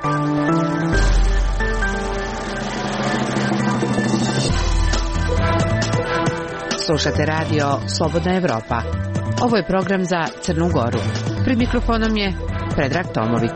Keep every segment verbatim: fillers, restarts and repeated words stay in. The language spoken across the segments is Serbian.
Slušate radio Slobodna Evropa. Ovo je program za Crnu Goru. Pred mikrofonom je Predrag Tomović.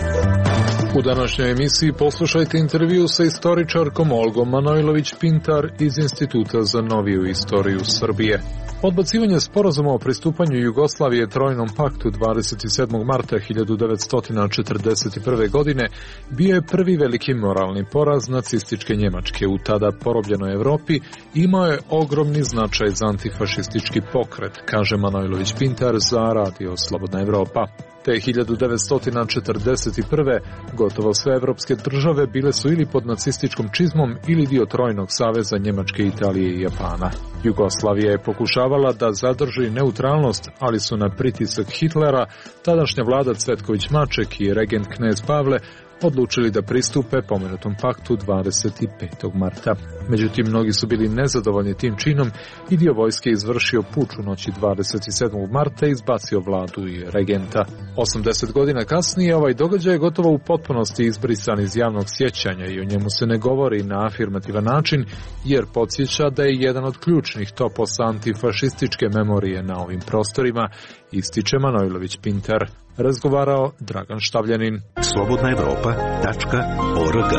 U današnjoj emisiji poslušajte intervju sa istoričarkom Olgom Manojlović-Pintar iz Instituta za noviju istoriju Srbije. Odbacivanje sporazuma o pristupanju Jugoslavije Trojnom paktu dvadeset sedmog marta hiljadu devetsto četrdeset prve. godine bio je prvi veliki moralni poraz nacističke Njemačke u tada porobljenoj Evropi, imao je ogromni značaj za antifašistički pokret, kaže Manojlović-Pintar za radio Slobodna Evropa. Te hiljadu devetsto četrdeset prve. gotovo sve evropske države bile su ili pod nacističkom čizmom ili dio Trojnog saveza Njemačke, Italije i Japana. Jugoslavija je pokušavala da zadrži neutralnost, ali su na pritisak Hitlera tadašnja vlada Cvetković-Maček i regent knez Pavle odlučili da pristupe pomenutom paktu dvadeset petog marta. Međutim, mnogi su bili nezadovoljni tim činom i dio vojske izvršio puč u noći dvadeset sedmog marta i izbacio vladu i regenta. osamdeset godina kasnije ovaj događaj je gotovo u potpunosti izbrisan iz javnog sjećanja i o njemu se ne govori na afirmativan način, jer podsjeća da je jedan od ključnih toposa antifašističke memorije na ovim prostorima, ističe Manojlović-Pintar. Razgovarao Dragan Štavljanin. slobodna evropa tačka org.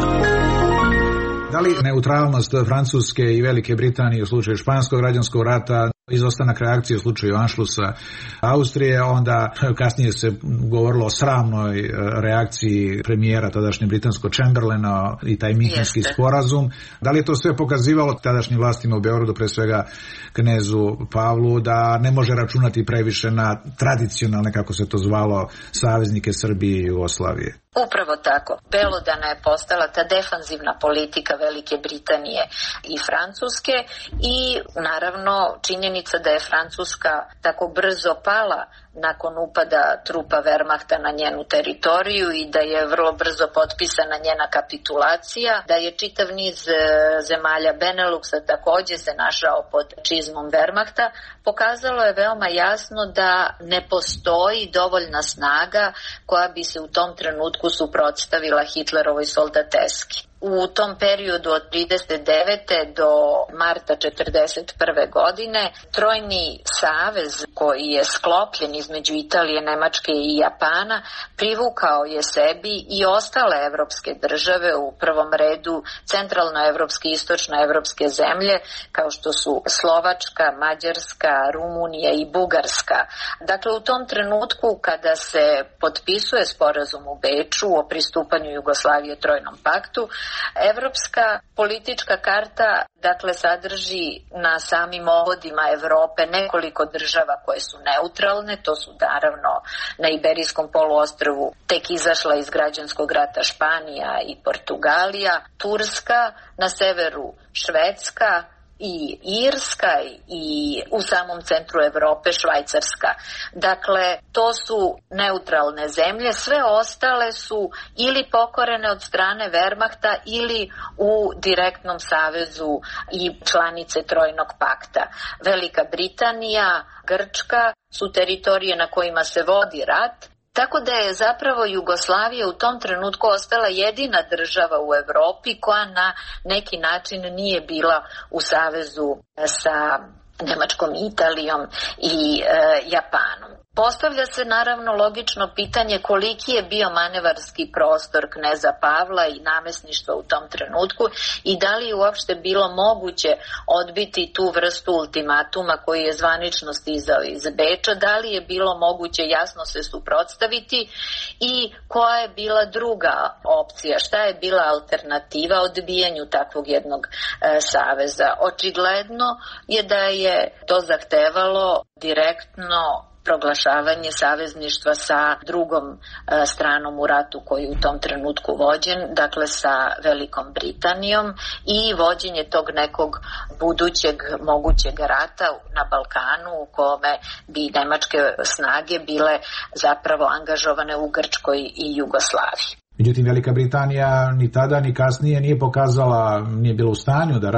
Da li neutralnost Francuske i Velike Britanije u slučaju Španskog građanskog rata, izostanak reakcije u slučaju Anšlusa Austrije, onda kasnije se govorilo o sramnoj reakciji premijera tadašnje britansko Chamberlaina i taj Minhenski sporazum. Da li je to sve pokazivalo tadašnjim vlastima u Beogradu, pre svega knezu Pavlu, da ne može računati previše na tradicionalne, kako se to zvalo, saveznike Srbije i Jugoslavije? Upravo tako. Belodana je postala ta defanzivna politika Velike Britanije i Francuske i naravno činjenica da je Francuska tako brzo pala nakon upada trupa Wehrmachta na njenu teritoriju i da je vrlo brzo potpisana njena kapitulacija, da je čitav niz zemalja Beneluxa takođe se našao pod čizmom Wehrmachta, pokazalo je veoma jasno da ne postoji dovoljna snaga koja bi se u tom trenutku suprotstavila Hitlerovoj soldateski. U tom periodu od trideset devete do marta četrdeset prve. godine Trojni savez koji je sklopljen između Italije, Nemačke i Japana privukao je sebi i ostale evropske države, u prvom redu centralnoevropske i istočnoevropske zemlje kao što su Slovačka, Mađarska, Rumunija i Bugarska. Dakle, u tom trenutku kada se potpisuje sporazum u Beču o pristupanju Jugoslavije Trojnom paktu, evropska politička karta dakle sadrži na samim ovodima Evrope nekoliko država koje su neutralne, to su naravno na Iberijskom poluostrvu tek izašla iz građanskog rata Španija i Portugalija, Turska, na severu Švedska i Irska i u samom centru Evrope Švajcarska. Dakle, to su neutralne zemlje, sve ostale su ili pokorene od strane Wehrmachta ili u direktnom savezu i članice Trojnog pakta. Velika Britanija, Grčka su teritorije na kojima se vodi rat, tako da je zapravo Jugoslavija u tom trenutku ostala jedina država u Evropi koja na neki način nije bila u savezu sa Nemačkom, Italijom i e, Japanom. Postavlja se naravno logično pitanje koliki je bio manevarski prostor kneza Pavla i namesništva u tom trenutku i da li je uopšte bilo moguće odbiti tu vrstu ultimatuma koji je zvanično stizao iz Beča, da li je bilo moguće jasno se suprotstaviti i koja je bila druga opcija, šta je bila alternativa odbijanju takvog jednog e, saveza. Očigledno je da je to zahtevalo direktno proglašavanje savezništva sa drugom e, stranom u ratu koji je u tom trenutku vođen, dakle sa Velikom Britanijom i vođenje tog nekog budućeg mogućeg rata na Balkanu u kome bi nemačke snage bile zapravo angažovane u Grčkoj i Jugoslaviji. Međutim, Velika Britanija ni tada ni kasnije nije pokazala, nije bila u stanju da ratuje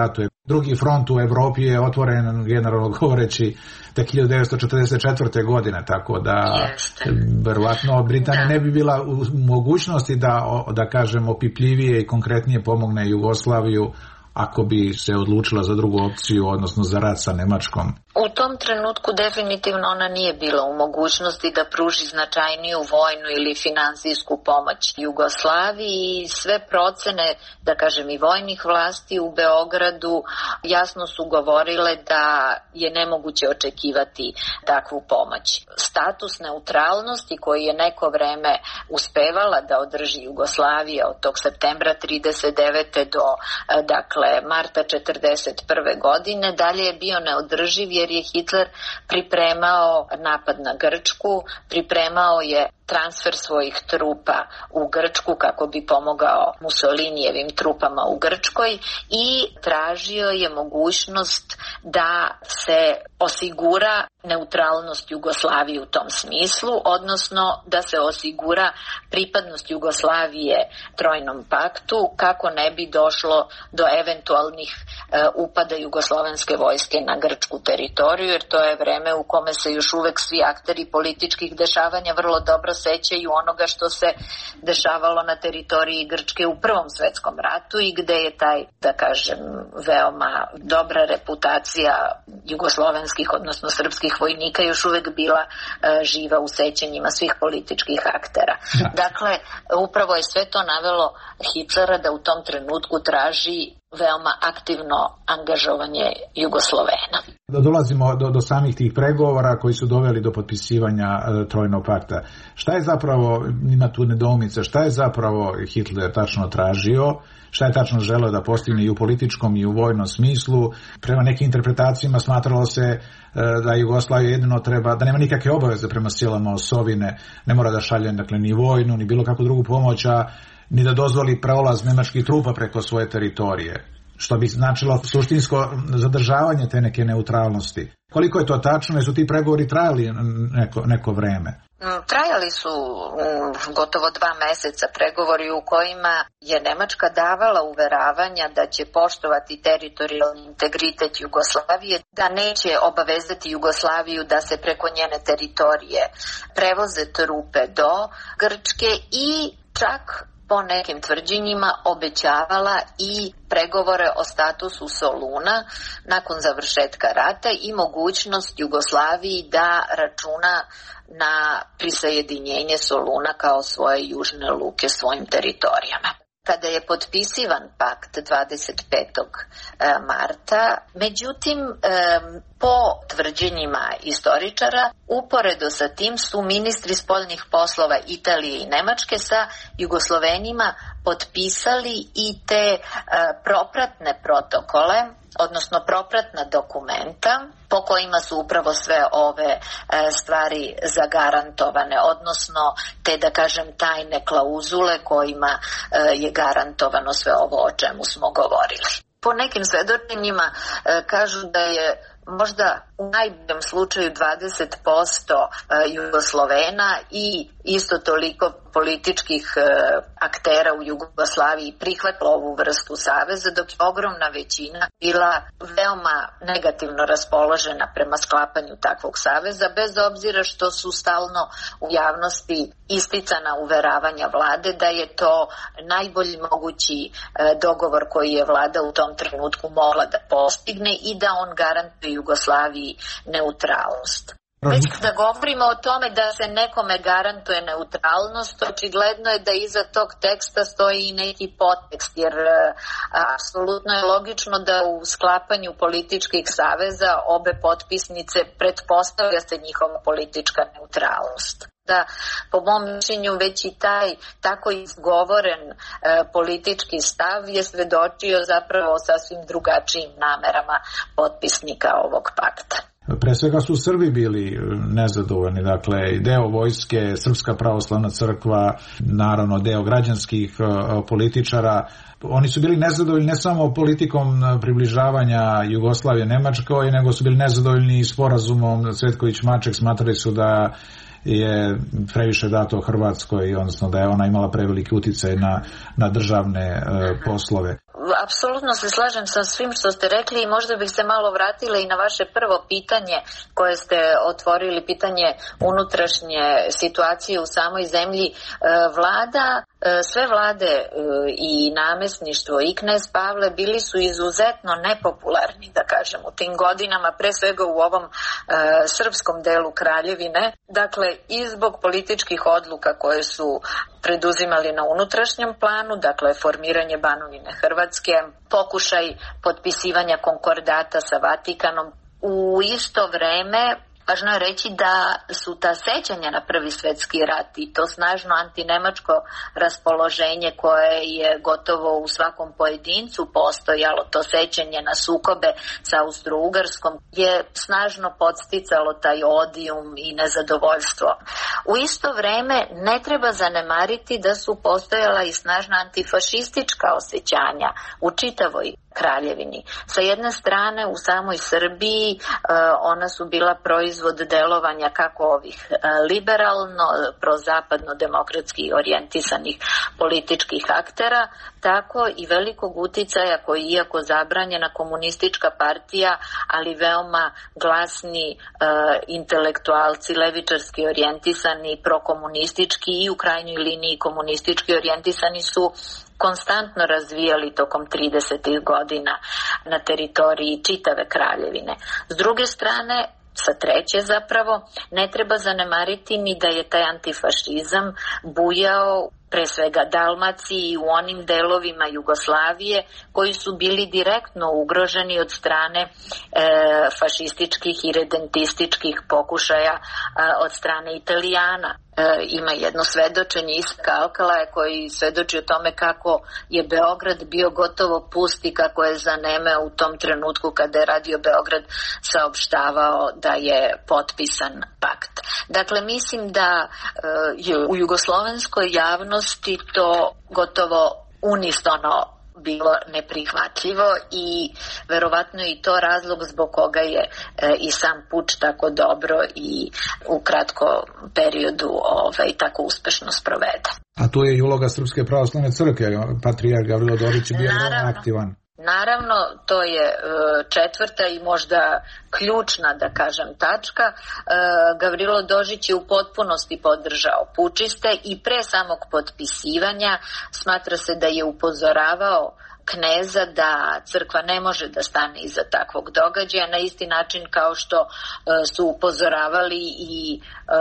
Drugi front u Evropi je otvoren, generalno govoreći, tek hiljadu devetsto četrdeset četvrte. godine, tako da verovatno Britanija ne bi bila u mogućnosti da, da kažem, opipljivije i konkretnije pomogne Jugoslaviju ako bi se odlučila za drugu opciju, odnosno za rat sa Nemačkom. U tom trenutku definitivno ona nije bila u mogućnosti da pruži značajniju vojnu ili finansijsku pomoć Jugoslaviji i sve procene, da kažem i vojnih vlasti u Beogradu, jasno su govorile da je nemoguće očekivati takvu pomoć. Status neutralnosti koji je neko vreme uspevala da održi Jugoslavija od tog septembra trideset devete do dakle marta četrdeset prve. godine, dalje je bio neodrživ jer je Hitler pripremao napad na Grčku, pripremao je transfer svojih trupa u Grčku kako bi pomogao Mussolinijevim trupama u Grčkoj i tražio je mogućnost da se osigura neutralnost Jugoslavije u tom smislu, odnosno da se osigura pripadnost Jugoslavije Trojnom paktu kako ne bi došlo do eventualnih e, upada jugoslovenske vojske na grčku teritoriju, jer to je vreme u kome se još uvek svi akteri političkih dešavanja vrlo dobro sećaju onoga što se dešavalo na teritoriji Grčke u Prvom svetskom ratu i gde je taj, da kažem, veoma dobra reputacija jugoslovenskih, odnosno srpskih vojnika još uvek bila e, živa u sećanjima svih političkih aktera. Da. Dakle, upravo je sve to navelo Hitlera da u tom trenutku traži veoma aktivno angažovanje Jugoslovena. Da dolazimo do, do samih tih pregovora koji su doveli do potpisivanja e, Trojnog pakta. Šta je zapravo, ima tu nedoumica, šta je zapravo Hitler tačno tražio, šta je tačno želeo da postigne i u političkom i u vojnom smislu? Prema nekim interpretacijama smatralo se e, da Jugoslavija jedino treba, da nema nikakve obaveze prema silama osovine, ne mora da šalje dakle, ni vojnu, ni bilo kakvu drugu pomoć, a ni da dozvoli prolaz nemačkih trupa preko svoje teritorije, što bi značilo suštinsko zadržavanje te neke neutralnosti. Koliko je to tačno, jer su ti pregovori trajali neko, neko vreme? Trajali su gotovo dva meseca pregovori u kojima je Nemačka davala uveravanja da će poštovati teritorijalni integritet Jugoslavije, da neće obavezati Jugoslaviju da se preko njene teritorije prevoze trupe do Grčke i čak po nekim tvrđenjima obećavala i pregovore o statusu Soluna nakon završetka rata i mogućnost Jugoslaviji da računa na prisajedinjenje Soluna kao svoje južne luke svojim teritorijama. Kada je potpisivan pakt dvadeset petog marta, međutim, po tvrđenjima istoričara, uporedo sa tim su ministri spoljnih poslova Italije i Nemačke sa Jugoslovenima potpisali i te propratne protokole, odnosno propratna dokumenta po kojima su upravo sve ove stvari zagarantovane, odnosno te, da kažem, tajne klauzule kojima je garantovano sve ovo o čemu smo govorili. Po nekim svedočenjima kažu da je možda u najboljem slučaju dvadeset posto Jugoslovena i isto toliko političkih aktera u Jugoslaviji prihvatila ovu vrstu saveza, dok je ogromna većina bila veoma negativno raspoložena prema sklapanju takvog saveza, bez obzira što su stalno u javnosti isticana uveravanja vlade da je to najbolji mogući dogovor koji je vlada u tom trenutku mogla da postigne i da on garantuje Jugoslaviji neutralnost. Već da govorimo o tome da se nekome garantuje neutralnost, očigledno je da iza tog teksta stoji i neki podtekst, jer a, apsolutno je logično da u sklapanju političkih saveza obe potpisnice pretpostavlja se njihova politička neutralnost. Da, po mom mišljenju, već i taj tako izgovoren e, politički stav je svedočio zapravo o sasvim drugačijim namerama potpisnika ovog pakta. Pre svega su Srbi bili nezadovoljni, dakle deo vojske, Srpska pravoslavna crkva, naravno deo građanskih političara. Oni su bili nezadovoljni ne samo politikom približavanja Jugoslavije Nemačkoj, nego su bili nezadovoljni i sporazumom Cvetković-Maček, smatrali su da je previše dato Hrvatskoj, odnosno da je ona imala preveliki uticaj na, na državne e, poslove. apsolutno se slažem sa svim što ste rekli i možda bih se malo vratila i na vaše prvo pitanje koje ste otvorili, pitanje unutrašnje situacije u samoj zemlji. Vlada, sve vlade i namesništvo i knez Pavle bili su izuzetno nepopularni, da kažem, u tim godinama, pre svega u ovom srpskom delu Kraljevine. Dakle, i zbog političkih odluka koje su preduzimali na unutrašnjem planu, dakle formiranje Banovine Hrvatske, pokušaj potpisivanja konkordata sa Vatikanom. U isto vreme važno je reći da su ta sećanja na Prvi svetski rat i to snažno antinemačko raspoloženje koje je gotovo u svakom pojedincu postojalo, to sećanje na sukobe sa Austro-Ugarskom, je snažno podsticalo taj odijum i nezadovoljstvo. U isto vreme ne treba zanemariti da su postojala i snažna antifašistička osjećanja u čitavoj Kraljevini. Sa jedne strane u samoj Srbiji ona su bila proizvod delovanja kako ovih liberalno, prozapadno demokratski orijentisanih političkih aktera, tako i velikog uticaja koji, iako zabranjena komunistička partija, ali veoma glasni intelektualci, levičarski orijentisani, prokomunistički i u krajnjoj liniji komunistički orijentisani su konstantno razvijali tokom tridesetih godina na teritoriji čitave Kraljevine. S druge strane, sa treće zapravo, ne treba zanemariti ni da je taj antifašizam bujao pre svega Dalmaciji i u onim delovima Jugoslavije koji su bili direktno ugroženi od strane e, fašističkih i redentističkih pokušaja e, od strane Italijana. E, ima jedno svedočenje Isaka Alkalaja koji svedoči o tome kako je Beograd bio gotovo pust i kako je zanemeo u tom trenutku kada je Radio Beograd saopštavao da je potpisan pakt. Dakle, mislim da e, je u jugoslovenskoj javnosti to gotovo unisono bilo neprihvatljivo i verovatno je i to razlog zbog koga je e, i sam puč tako dobro i u kratkom periodu ovaj, tako uspešno sproveden. A tu je i uloga Srpske pravoslavne crkve, patrijarh Gavrilo Dorić je bio veoma aktivan. Naravno, to je četvrta i možda ključna, da kažem, tačka. Gavrilo Dožić je u potpunosti podržao pučiste i pre samog potpisivanja smatra se da je upozoravao kneza da crkva ne može da stane iza takvog događaja na isti način kao što e, su upozoravali i e,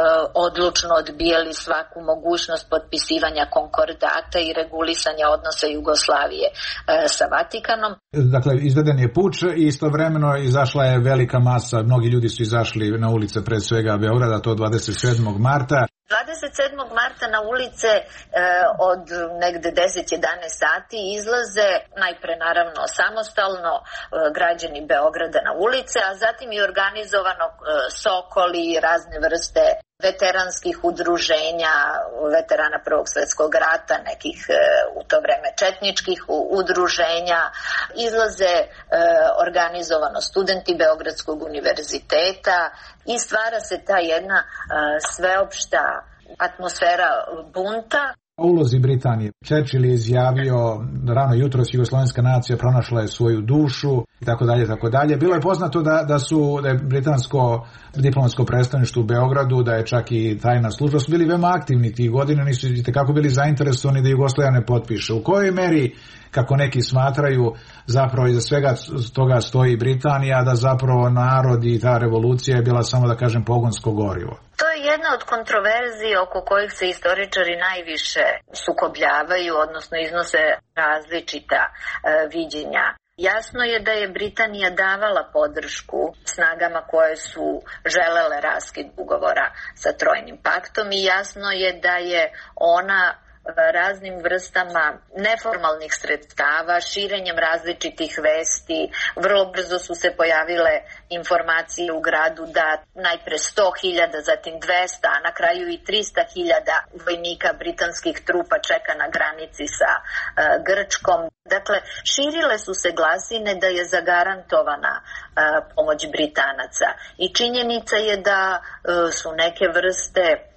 odlučno odbijali svaku mogućnost potpisivanja konkordata i regulisanja odnosa Jugoslavije e, sa Vatikanom. Dakle, izveden je puč i istovremeno izašla je velika masa, mnogi ljudi su izašli na ulice pre svega Beograda, to dvadeset sedmog marta. dvadeset sedmog marta na ulice e, od negde deset jedanaest sati izlaze najpre naravno samostalno e, građani Beograda na ulice, a zatim i organizovano e, Sokoli, razne vrste veteranskih udruženja, veterana Prvog svetskog rata, nekih e, u to vreme četničkih udruženja, izlaze e, organizovano studenti Beogradskog univerziteta i stvara se ta jedna e, sveopšta atmosfera bunta. O ulozi Britanije. Churchill je izjavio rano jutros jugoslovenska nacija pronašla je svoju dušu i tako dalje, tako dalje. Bilo je poznato da, da su da je britansko diplomatsko predstavništvo u Beogradu, da je čak i tajna služba su bili veoma aktivni tih godina, nisu itekako bili zainteresovani da Jugoslavija ne potpiše. U kojoj meri, kako neki smatraju, zapravo iza svega toga stoji Britanija, da zapravo narod i ta revolucija je bila samo, da kažem, pogonsko gorivo? To je jedna od kontroverzija oko kojih se istoričari najviše sukobljavaju, odnosno iznose različita e, viđenja. Jasno je da je Britanija davala podršku snagama koje su želele raskid ugovora sa Trojnim paktom i jasno je da je ona raznim vrstama neformalnih sredstava, širenjem različitih vesti. Vrlo brzo su se pojavile informacije u gradu da najpre sto hiljada, zatim dvesta, a na kraju i trista hiljada vojnika britanskih trupa čeka na granici sa uh, Grčkom. Dakle, širile su se glasine da je zagarantovana uh, pomoć Britanaca i činjenica je da uh, su neke vrste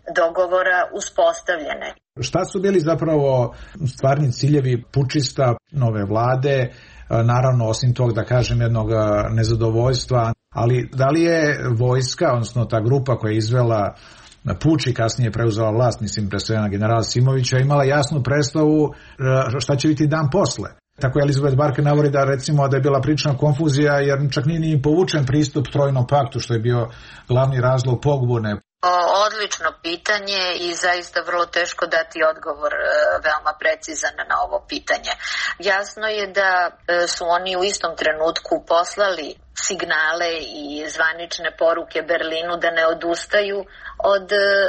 dogovora uspostavljene. Šta su bili zapravo stvarni ciljevi pučista nove vlade? Naravno, osim tog, da kažem, jednog nezadovoljstva, ali da li je vojska, odnosno ta grupa koja je izvela puč i kasnije preuzela vlast, mislim pre svega generala Simovića, imala jasnu predstavu šta će biti dan posle? Tako Elizabeth Barker navodi da recimo da je bila prilična konfuzija jer čak nije ni povučen pristup Trojnom paktu, što je bio glavni razlog pobune. Odlično pitanje i zaista vrlo teško dati odgovor veoma precizan na ovo pitanje. Jasno je da su oni u istom trenutku poslali signale i zvanične poruke Berlinu da ne odustaju od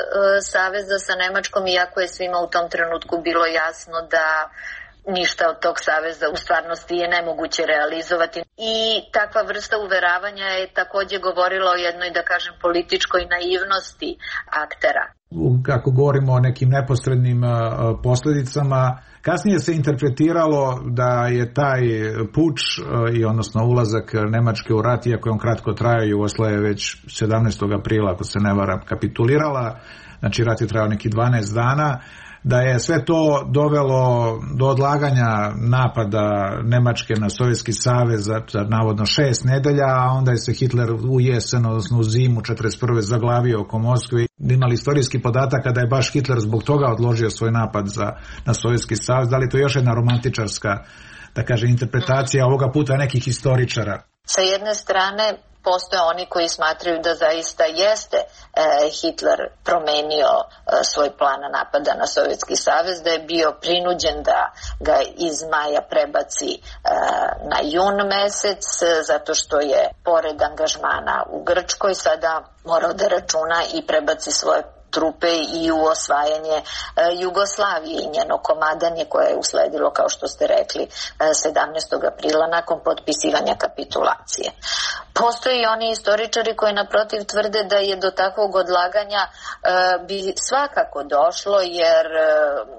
saveza sa Nemačkom, iako je svima u tom trenutku bilo jasno da ništa od tog saveza u stvarnosti je nemoguće realizovati. I takva vrsta uveravanja je takođe govorila o jednoj, da kažem, političkoj naivnosti aktera. Kako govorimo o nekim neposrednim posledicama, kasnije se interpretiralo da je taj puč i odnosno ulazak Nemačke u rat, iako je on kratko trajao, Jugoslavija je već sedamnaestog aprila, ako se ne varam, kapitulirala, znači rat je trajao neki dvanaest dana, da je sve to dovelo do odlaganja napada Nemačke na Sovjetski savez za, za navodno šest nedelja, a onda je se Hitler u jesen, odnosno u zimu četrdeset prve zaglavio oko Moskve. Imali istorijski podatak da je baš Hitler zbog toga odložio svoj napad za, na Sovjetski savez. Da li to je još jedna romantičarska, da kaže, interpretacija ovoga puta nekih historičara? Sa jedne strane, postoje oni koji smatraju da zaista jeste e, Hitler promenio e, svoj plan napada na Sovjetski savez, da je bio prinuđen da ga iz maja prebaci e, na jun mesec, zato što je pored angažmana u Grčkoj sada morao da računa i prebaci svoje trupe i u osvajanje e, Jugoslavije i njeno komadanje koje je usledilo, kao što ste rekli, e, sedamnaestog aprila nakon potpisivanja kapitulacije. Postoje i oni istoričari koji naprotiv tvrde da je do takvog odlaganja e, bi svakako došlo, jer e,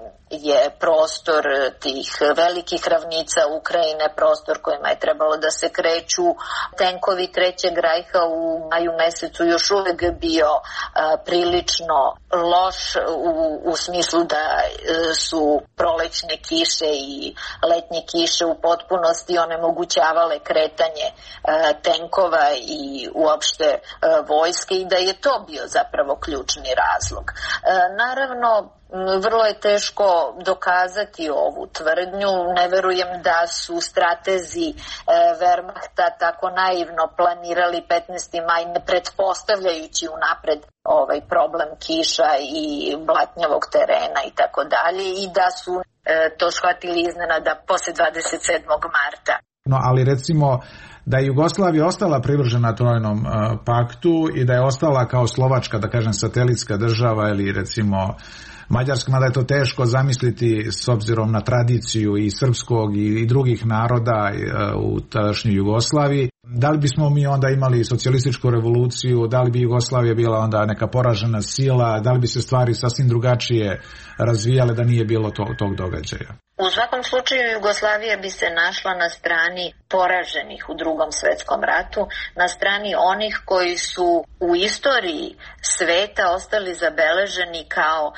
je prostor tih velikih ravnica Ukrajine prostor kojima je trebalo da se kreću tenkovi Trećeg rajha u maju mesecu još uvek bio a, prilično loš u, u smislu da a, su prolećne kiše i letnje kiše u potpunosti onemogućavale kretanje a, tenkova i uopšte a, vojske i da je to bio zapravo ključni razlog. A, naravno, vrlo je teško dokazati ovu tvrdnju. Ne verujem da su stratezi e, Wehrmachta tako naivno planirali petnaesti maj, ne pretpostavljajući unapred ovaj problem kiša i blatnjavog terena i tako dalje, i da su e, to shvatili iznenada posle dvadeset sedmog marta. No, ali recimo da je Jugoslavija ostala privržena Trojnom uh, paktu i da je ostala kao Slovačka, da kažem, satelitska država ili recimo Mađarska, mada je to teško zamisliti s obzirom na tradiciju i srpskog i, i drugih naroda uh, u tadašnjoj Jugoslaviji. Da li bismo mi onda imali socijalističku revoluciju, da li bi Jugoslavija bila onda neka poražena sila, da li bi se stvari sasvim drugačije razvijale da nije bilo to, tog događaja? U svakom slučaju Jugoslavija bi se našla na strani poraženih u Drugom svetskom ratu, na strani onih koji su u istoriji sveta ostali zabeleženi kao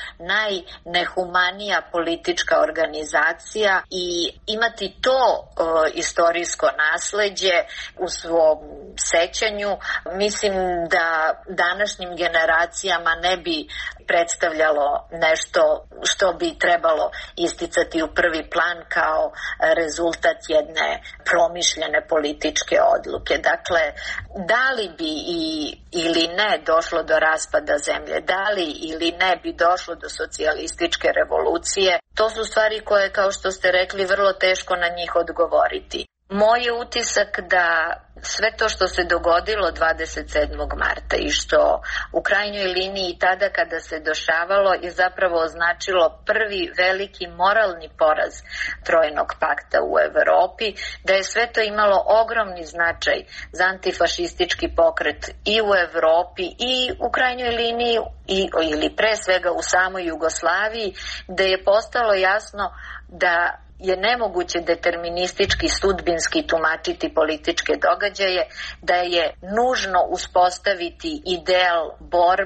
najnehumanija politička organizacija, i imati to o, istorijsko nasleđe u svom sećanju, mislim da današnjim generacijama ne bi predstavljalo nešto što bi trebalo isticati u prvi plan kao rezultat jedne promišljene političke odluke. Dakle, da li bi i, ili ne došlo do raspada zemlje, da li ili ne bi došlo do socijalističke revolucije, to su stvari koje, kao što ste rekli, vrlo teško na njih odgovoriti. Moj je utisak da sve to što se dogodilo dvadeset sedmog marta i što u krajnjoj liniji tada kada se dešavalo je zapravo označilo prvi veliki moralni poraz Trojnog pakta u Evropi, da je sve to imalo ogromni značaj za antifašistički pokret i u Evropi i u krajnjoj liniji i, ili pre svega u samoj Jugoslaviji, da je postalo jasno da je nemoguće deterministički, sudbinski tumačiti političke događaje, da je nužno uspostaviti ideal borbe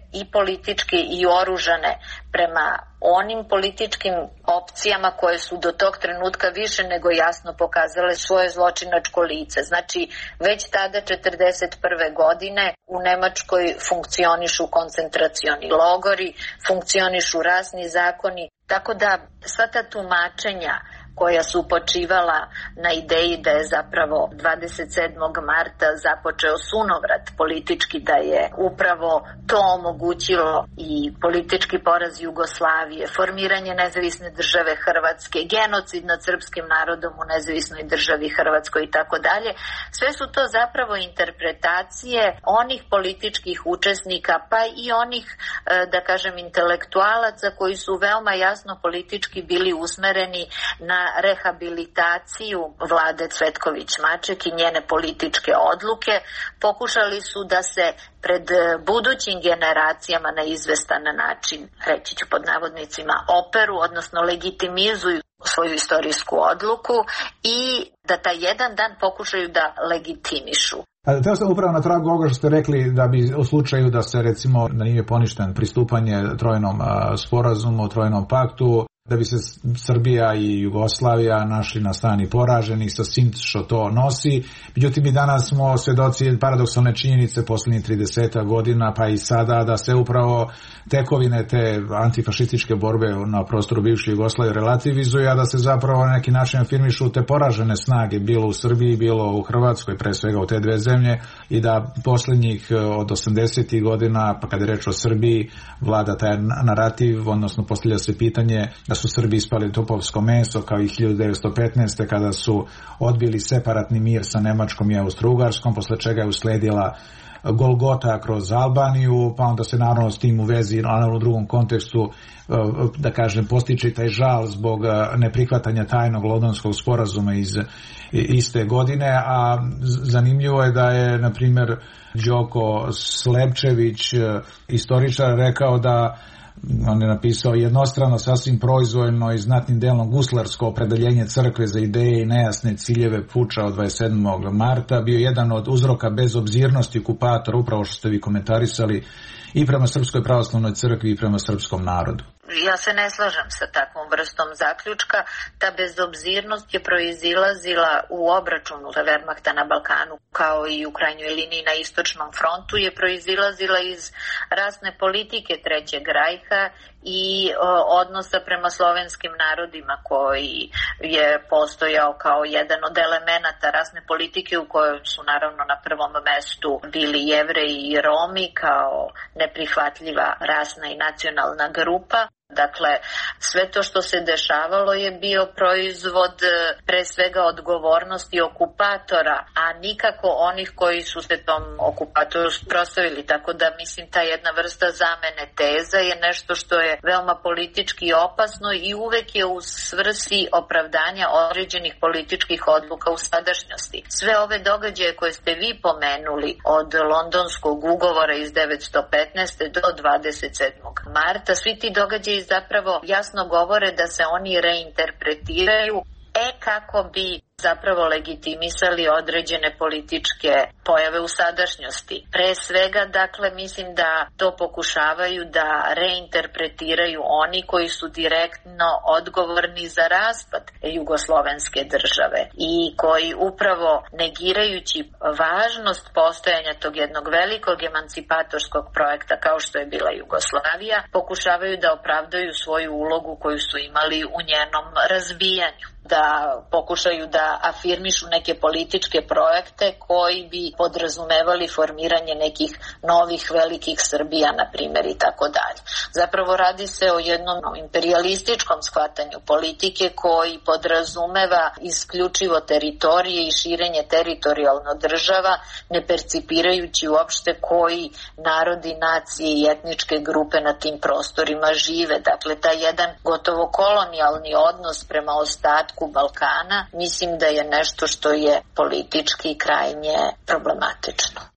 i političke i oružane prema onim političkim opcijama koje su do tog trenutka više nego jasno pokazale svoje zločinačko lice. Znači, već tada četrdeset prve godine u Nemačkoj funkcionišu koncentracioni logori, funkcionišu rasni zakoni, tako da sva ta tumačenja koja su počivala na ideji da je zapravo dvadeset sedmog marta započeo sunovrat politički, da je upravo to omogućilo i politički poraz Jugoslavije, formiranje nezavisne države Hrvatske, genocid nad srpskim narodom u nezavisnoj državi Hrvatskoj i tako dalje. Sve su to zapravo interpretacije onih političkih učesnika, pa i onih, da kažem, intelektualaca koji su veoma jasno politički bili usmereni na rehabilitaciju vlade Cvetković-Maček i njene političke odluke. Pokušali su da se pred budućim generacijama na izvestan način, reći ću pod navodnicima, operu, odnosno legitimizuju svoju istorijsku odluku i da taj jedan dan pokušaju da legitimišu. A teo sam upravo na tragu ovoga što ste rekli da bi u slučaju da se recimo da nije poništen pristupanje trojnom sporazumu, trojnom paktu, da bi se Srbija i Jugoslavija našli na strani poraženih sa svim što to nosi. Međutim, mi danas smo svedoci paradoksalne činjenice posljednjih trideset godina, pa i sada, da se upravo tekovine te antifašističke borbe na prostoru bivše Jugoslavije relativizuju, a da se zapravo na neki način afirmišu te poražene snage, bilo u Srbiji, bilo u Hrvatskoj, pre svega u te dve zemlje, i da posljednjih od osamdesetih godina, pa kada je reč o Srbiji, vlada taj narativ, odnosno postavlja se pitanje da su Srbi ispali topovsko meso, kao i hiljadu devetsto petnaeste. kada su odbili separatni mir sa Nemačkom i Austro-Ugarskom, posle čega je usledila Golgota kroz Albaniju, pa onda se naravno s tim u vezi, naravno u drugom kontekstu, da kažem, postiče taj žal zbog neprihvatanja tajnog Londonskog sporazuma iz iste godine, a zanimljivo je da je, na primjer, Đoko Slepčević, istoričar, rekao da on je napisao jednostrano, sasvim proizvoljno i znatnim delom guslarsko opredeljenje crkve za ideje i nejasne ciljeve puča od dvadeset sedmog marta bio jedan od uzroka bezobzirnosti okupatora, upravo što ste vi komentarisali, i prema Srpskoj pravoslavnoj crkvi i prema srpskom narodu. Ja se ne slažem sa takvom vrstom zaključka. Ta bezobzirnost je proizilazila u obračunu za Wehrmachta na Balkanu, kao i u krajnjoj liniji na istočnom frontu, je proizilazila iz rasne politike Trećeg rajha i o, odnosa prema slovenskim narodima, koji je postojao kao jedan od elemenata rasne politike, u kojoj su naravno na prvom mestu bili Jevreji i Romi kao neprihvatljiva rasna i nacionalna grupa. Dakle, sve to što se dešavalo je bio proizvod pre svega odgovornosti okupatora, a nikako onih koji su se tom okupatoru suprotstavili. Tako da mislim ta jedna vrsta zamene teza je nešto što je veoma politički opasno i uvek je u svrsi opravdanja određenih političkih odluka u sadašnjosti. Sve ove događaje koje ste vi pomenuli, od Londonskog ugovora iz devetsto petnaeste. do dvadeset sedmog marta, svi ti događaji zapravo jasno govore da se oni reinterpretiraju e kako bi zapravo legitimisali određene političke pojave u sadašnjosti. Pre svega, dakle, mislim da to pokušavaju da reinterpretiraju oni koji su direktno odgovorni za raspad jugoslovenske države i koji upravo negirajući važnost postojanja tog jednog velikog emancipatorskog projekta kao što je bila Jugoslavija, pokušavaju da opravdaju svoju ulogu koju su imali u njenom razbijanju, da pokušaju da afirmišu neke političke projekte koji bi podrazumevali formiranje nekih novih velikih Srbija, na primjer, i tako dalje. Zapravo radi se o jednom imperialističkom shvatanju politike koji podrazumeva isključivo teritorije i širenje teritorijalno država, ne percipirajući uopšte koji narodi, nacije i etničke grupe na tim prostorima žive. Dakle, taj jedan gotovo kolonijalni odnos prema ostatku Balkana, mislim da je nešto što je politički krajnje problematično.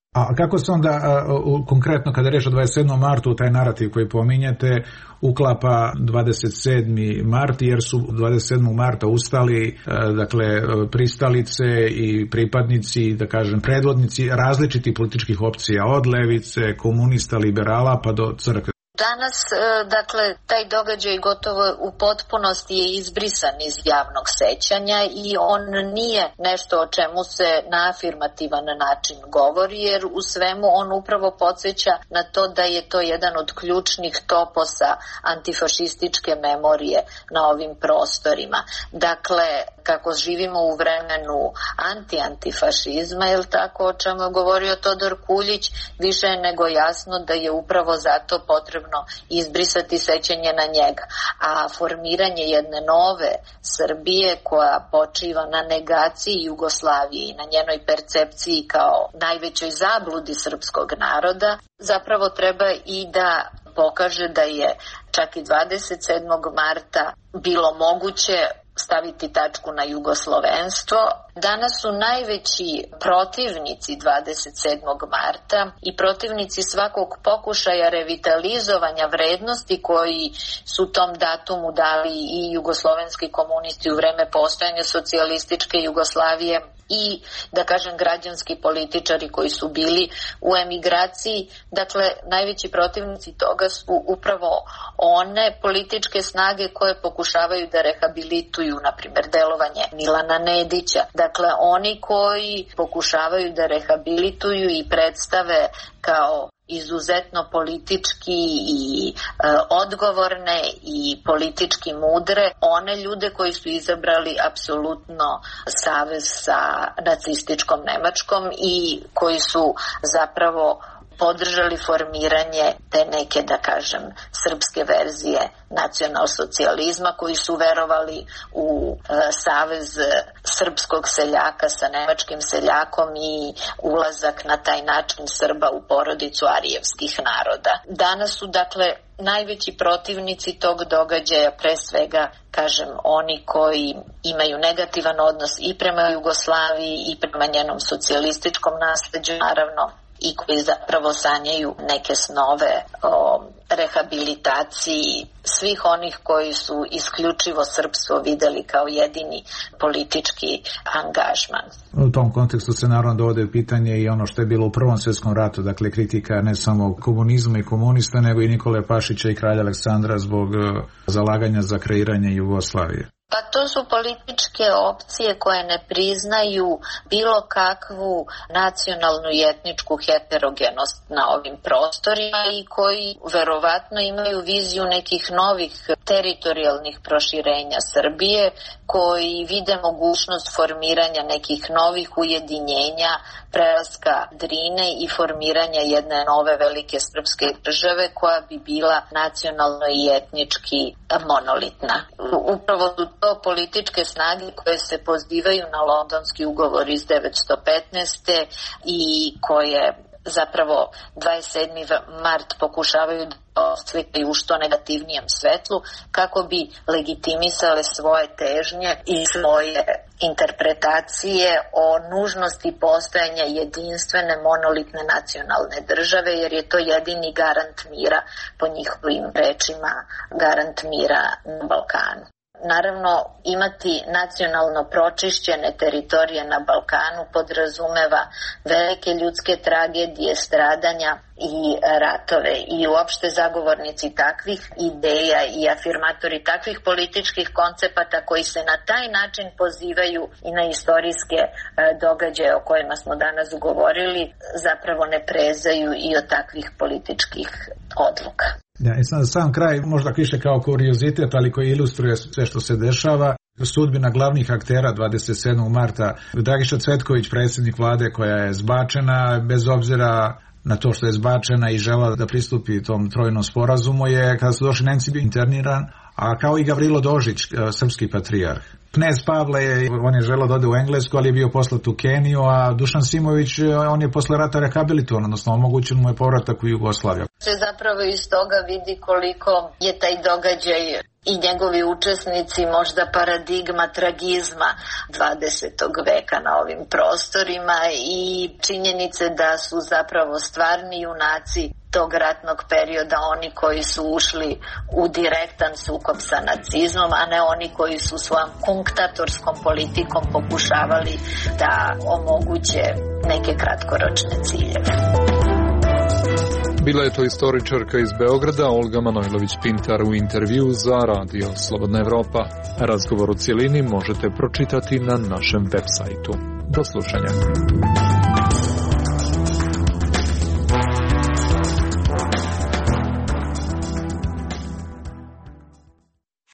A kako se onda a, konkretno kada je reč o dvadeset sedmom martu, taj narativ koji pominjete, uklapa dvadeset sedmi mart, jer su dvadeset sedmog marta ustali a, dakle pristalice i pripadnici, da kažem predvodnici različitih političkih opcija, od levice, komunista, liberala pa do crkve. Danas, dakle, taj događaj gotovo u potpunosti je izbrisan iz javnog sećanja i on nije nešto o čemu se na afirmativan način govori, jer u svemu on upravo podsjeća na to da je to jedan od ključnih toposa antifašističke memorije na ovim prostorima. Dakle, kako živimo u vremenu anti-antifašizma, je li tako, o čemu je govorio Todor Kuljić, više je nego jasno da je upravo zato potrebno izbrisati sećanje na njega. A formiranje jedne nove Srbije koja počiva na negaciji Jugoslavije i na njenoj percepciji kao najvećoj zabludi srpskog naroda, zapravo treba i da pokaže da je čak i dvadeset sedmog marta bilo moguće staviti tačku na jugoslovenstvo. Danas su najveći protivnici dvadeset sedmog marta i protivnici svakog pokušaja revitalizovanja vrednosti koji su tom datumu dali i jugoslovenski komunisti u vreme postojanja socijalističke Jugoslavije i, da kažem, građanski političari koji su bili u emigraciji. Dakle, najveći protivnici toga su upravo one političke snage koje pokušavaju da rehabilituju, na primjer, delovanje Milana Nedića. Dakle, oni koji pokušavaju da rehabilituju i predstave kao izuzetno politički i e, odgovorne i politički mudre, one ljude koji su izabrali apsolutno savez sa nacističkom Nemačkom i koji su zapravo podržali formiranje te neke, da kažem, srpske verzije nacionalsocijalizma, koji su verovali u e, savez srpskog seljaka sa nemačkim seljakom i ulazak na taj način Srba u porodicu arijevskih naroda. Danas su, dakle, najveći protivnici tog događaja pre svega, kažem, oni koji imaju negativan odnos i prema Jugoslaviji i prema njenom socijalističkom nasleđu, naravno, i koji zapravo sanjaju neke snove o rehabilitaciji svih onih koji su isključivo srpstvo videli kao jedini politički angažman. U tom kontekstu se naravno dovode u pitanje i ono što je bilo u Prvom svjetskom ratu, dakle kritika ne samo komunizma i komunista, nego i Nikole Pašića i kralja Aleksandra zbog zalaganja za kreiranje Jugoslavije. Pa to su političke opcije koje ne priznaju bilo kakvu nacionalnu i etničku heterogenost na ovim prostorima i koji verovatno imaju viziju nekih novih teritorijalnih proširenja Srbije, koji vide mogućnost formiranja nekih novih ujedinjenja, prelaska Drine i formiranja jedne nove velike srpske države koja bi bila nacionalno i etnički monolitna. Upravo su to političke snage koje se pozivaju na Londonski ugovor iz devetsto petnaeste i koje zapravo dvadeset sedmi mart pokušavaju da oslikaju u što negativnijem svetlu kako bi legitimisale svoje težnje i svoje interpretacije o nužnosti postojanja jedinstvene monolitne nacionalne države, jer je to jedini garant mira, po njihovim rečima, garant mira na Balkanu. Naravno, imati nacionalno pročišćene teritorije na Balkanu podrazumeva velike ljudske tragedije, stradanja i ratove. I uopšte zagovornici takvih ideja i afirmatori takvih političkih koncepata koji se na taj način pozivaju i na istorijske događaje o kojima smo danas govorili, zapravo ne prezaju i od takvih političkih odluka. Ja, i sam, sam kraj, možda više kao kuriozitet, ali koji ilustruje sve što se dešava, sudbina glavnih aktera dvadeset sedmog marta. Dragiša Cvetković, predsjednik vlade koja je zbačena, bez obzira na to što je zbačena i žela da pristupi tom trojnom sporazumu, je kada su došli Nemci bio interniran, a kao i Gavrilo Dožić, srpski patrijarh. Knez Pavle je, on je želeo da ode u Englesku, ali je bio poslat u Keniju, a Dušan Simović, on je posle rata rehabilitovan, odnosno omogućen mu je povratak u Jugoslaviju. se zapravo iz toga vidi koliko je taj događaj i njegovi učesnici možda paradigma tragizma dvadesetog veka na ovim prostorima i činjenice da su zapravo stvarni junaci tog ratnog perioda oni koji su ušli u direktan sukob sa nacizmom, a ne oni koji su svojom kunktatorskom politikom pokušavali da omoguće neke kratkoročne ciljeve. Bila je to istoričarka iz Beograda Olga Manojlović-Pintar u intervju za Radio Slobodna Evropa. Razgovor u cijelini možete pročitati na našem web sajtu. Do slušanja.